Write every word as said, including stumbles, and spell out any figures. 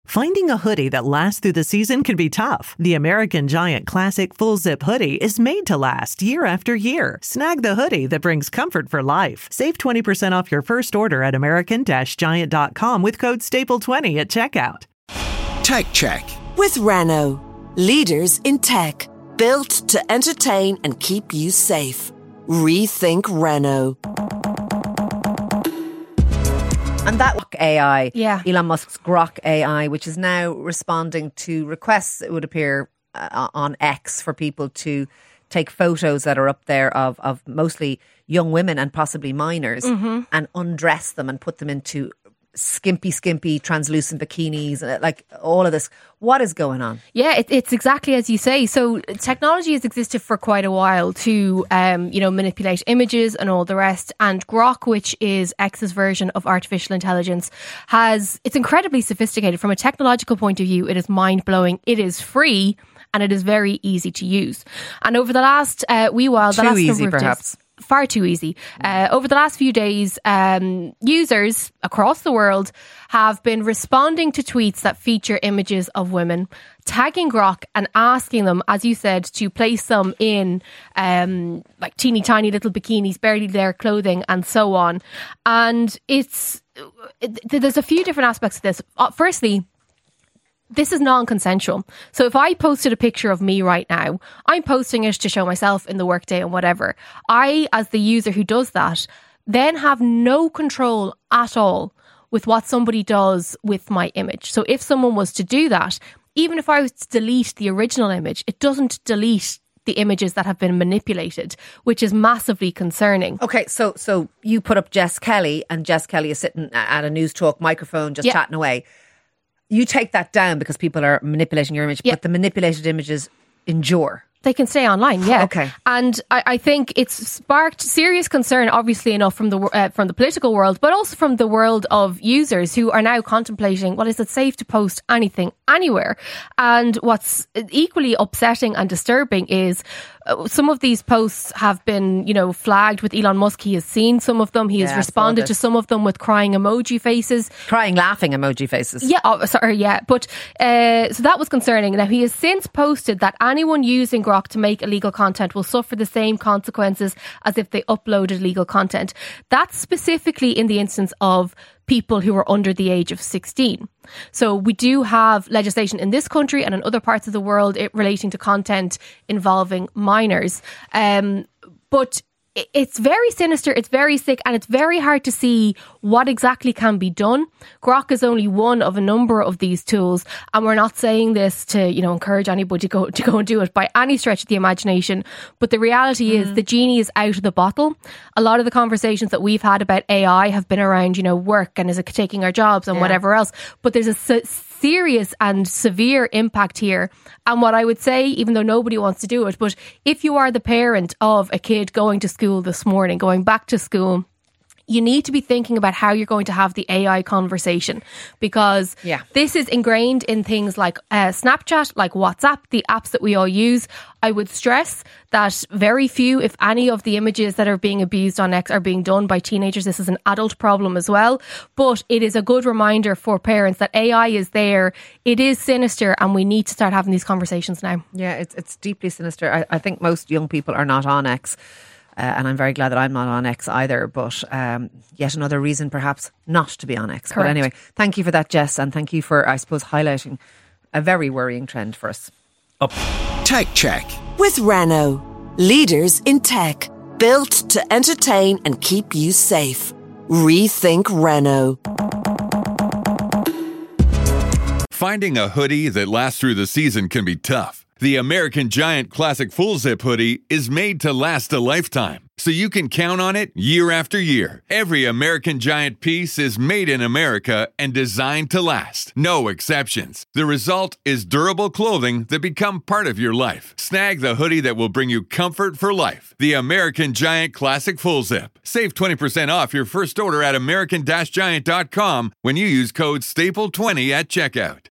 Finding a hoodie that lasts through the season can be tough. The American Giant Classic Full Zip Hoodie is made to last year after year. Snag the hoodie that brings comfort for life. Save twenty percent off your first order at American Giant dot com with code staple twenty at checkout. Tech Check with Renault. Leaders in tech. Built to entertain and keep you safe. Rethink Renault. And that A I, yeah. Elon Musk's Grok A I, which is now responding to requests, it would appear, uh, on X for people to take photos that are up there of, of mostly young women and possibly minors, mm-hmm. and undress them and put them into skimpy, skimpy, translucent bikinis, like all of this. What is going on? Yeah, it, it's exactly as you say. So technology has existed for quite a while to, um, you know, manipulate images and all the rest. And Grok, which is X's version of artificial intelligence, has it's incredibly sophisticated from a technological point of view. It is mind blowing. It is free and it is very easy to use. And over the last uh, wee while, the too last easy, number of perhaps. days, far too easy. Uh, over the last few days, um, users across the world have been responding to tweets that feature images of women, tagging Grok and asking them, as you said, to place them in um, like teeny tiny little bikinis, barely there clothing, and so on. And it's it, there's a few different aspects of this. Uh, firstly, this is non-consensual. So if I posted a picture of me right now, I'm posting it to show myself in the workday and whatever. I, as the user who does that, then have no control at all with what somebody does with my image. So if someone was to do that, even if I was to delete the original image, it doesn't delete the images that have been manipulated, which is massively concerning. Okay, so so you put up Jess Kelly, and Jess Kelly is sitting at a news talk microphone just yeah. chatting away. You take that down because people are manipulating your image, yeah. but the manipulated images endure. They can stay online, yeah. Okay. And I, I think it's sparked serious concern, obviously enough, from the uh, from the political world, but also from the world of users who are now contemplating, well, is it safe to post anything anywhere? And what's equally upsetting and disturbing is uh, some of these posts have been, you know, flagged with Elon Musk. He has seen some of them. He has yeah, responded to some of them with crying emoji faces. Crying, laughing emoji faces. Yeah, oh, sorry, yeah. But uh, so that was concerning. Now, he has since posted that anyone using Grok to make illegal content will suffer the same consequences as if they uploaded illegal content. That's specifically in the instance of people who are under the age of sixteen. So we do have legislation in this country and in other parts of the world it, relating to content involving minors. Um, but it's very sinister, it's very sick, and it's very hard to see what exactly can be done. Grok is only one of a number of these tools, and we're not saying this to, you know, encourage anybody to go to go and do it by any stretch of the imagination. But the reality mm. is the genie is out of the bottle. A lot of the conversations that we've had about A I have been around, you know, work and is it taking our jobs and yeah. whatever else. But there's a s- serious and severe impact here. And what I would say, even though nobody wants to do it, but if you are the parent of a kid going to school this morning, going back to school, you need to be thinking about how you're going to have the A I conversation, because yeah. this is ingrained in things like uh, Snapchat, like WhatsApp, the apps that we all use. I would stress that very few, if any, of the images that are being abused on X are being done by teenagers. This is an adult problem as well. But it is a good reminder for parents that A I is there. It is sinister, and we need to start having these conversations now. Yeah, it's it's deeply sinister. I, I think most young people are not on X. Uh, and I'm very glad that I'm not on X either, but um, yet another reason perhaps not to be on X. Correct. But anyway, thank you for that, Jess, and thank you for, I suppose, highlighting a very worrying trend for us. Up. Tech Check with Renault. Leaders in tech. Built to entertain and keep you safe. Rethink Renault. Finding a hoodie that lasts through the season can be tough. The American Giant Classic Full Zip Hoodie is made to last a lifetime, so you can count on it year after year. Every American Giant piece is made in America and designed to last. No exceptions. The result is durable clothing that become part of your life. Snag the hoodie that will bring you comfort for life. The American Giant Classic Full Zip. Save twenty percent off your first order at American Giant dot com when you use code staple twenty at checkout.